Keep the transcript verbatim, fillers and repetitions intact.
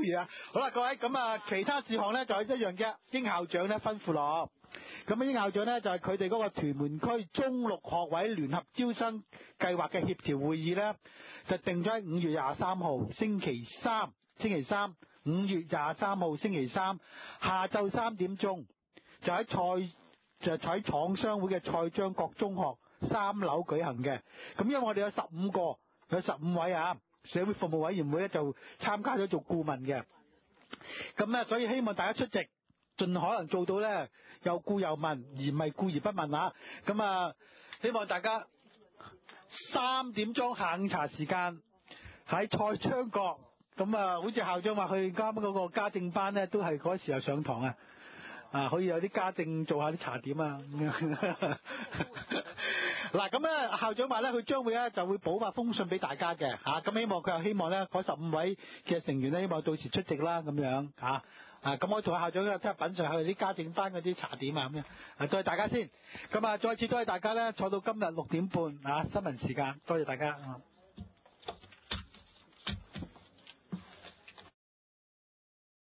嘢啊！好啦，各位咁啊，其他事項咧就係一樣嘅，英校長咧吩咐落。咁啊，英校長咧就係佢哋嗰個屯門區中六學位聯合招生計劃嘅協調會議咧，就定咗喺五月廿三號星期三，星期三五月廿三號星期三下晝三點鐘，就喺賽就喺廠商會嘅賽張國中學三樓舉行嘅。咁因為我哋有十五個，有十五位啊，社會服務委員會咧就參加咗做顧問嘅。咁咧，所以希望大家出席。盡可能做到咧，又顧又問，而唔係顧而不問啊！咁啊，希望大家三點鐘下午茶時間喺賽昌角，咁啊，好似校長話佢啱啱嗰個家政班咧，都係嗰時候上堂啊，啊，可以有啲家政做下啲茶點啊。嗱，咁咧校長話咧，佢將會咧就會補發封信俾大家嘅嚇，咁希望佢又希望咧嗰十五位嘅成員咧，希望到時出席啦咁樣嚇。啊，咁我同校長咧睇下品嚐下啲家政班嗰啲茶點啊咁樣，啊，多謝大家先，咁啊，再次多謝大家咧坐到今日六點半啊新聞時間，多謝大家。